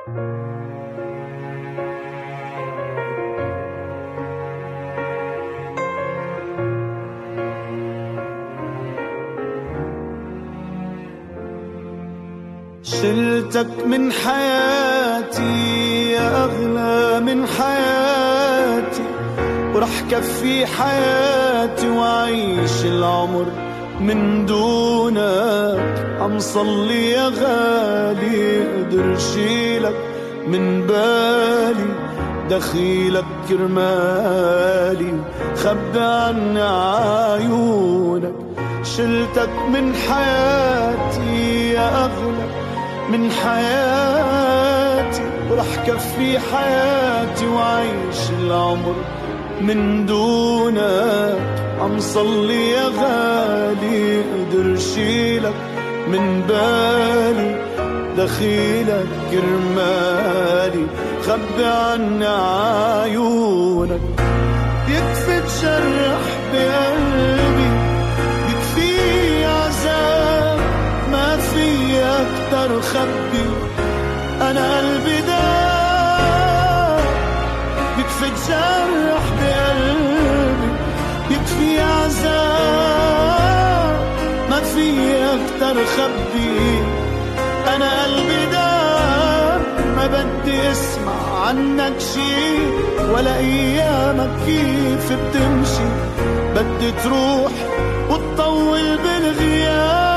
شلتك من حياتي يا أغلى من حياتي، ورح كفي حياتي وعيش العمر من دونك. عم صلي يا غالي قدر شيلك من بالي، دخيلك كرمالي خبي عني عيونك. شلتك من حياتي يا أغلى من حياتي، ورح كفي حياتي وعيش العمر من دونك. عم صلي يا غالي قدر شيلك من بالي، دخيلك كرمالي خبي عني عيونك. يكفي تجرح بقلبي، يكفي عذاب ما في أكتر خبي، أنا قلبي داب. يكفي تجرح بقلبي، يكفي عذاب ما في أكتر خبي، أنا قلبي داب. ما بدي اسمع عنك شي ولا أيامك كيف بتمشي، بدي تروح وتطول بالغياب.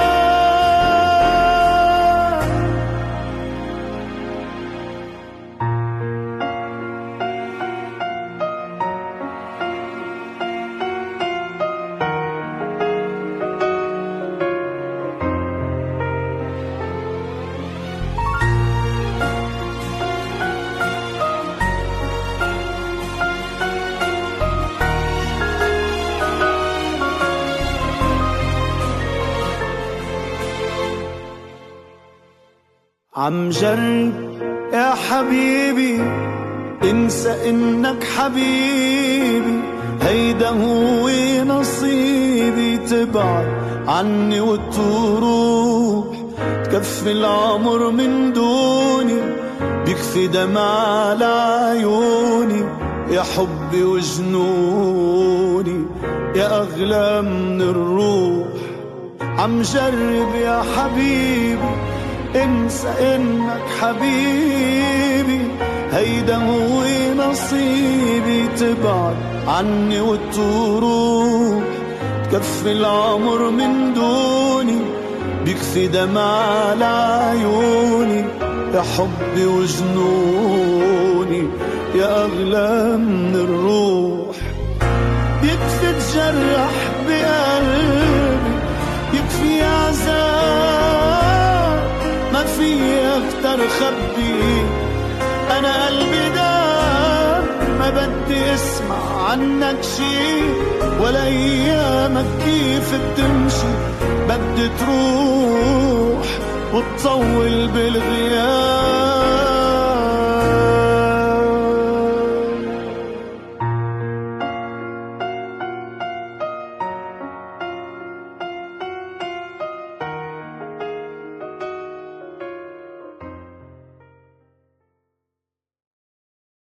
عم جرب يا حبيبي انسى انك حبيبي، هيدا هو نصيبي. تبعد عني وتروح، تكفي العمر من دوني، بيكفي دمع على عيوني. يا حبي وجنوني يا أغلى من الروح. عم جرب يا حبيبي انسى انك حبيبي، هيدا هو نصيبي. تبعد عني وتروح، تكفي العمر من دوني، بيكفي دمع على عيوني. يا حبي وجنوني يا أغلى من الروح. يكفي تجرح بقلبي، يكفي عذاب ما في أكتر خبي، أنا قلبي داب. ما بدي اسمع عنك شي ولا أيامك كيف بتمشي، بدي تروح وتطول بالغياب.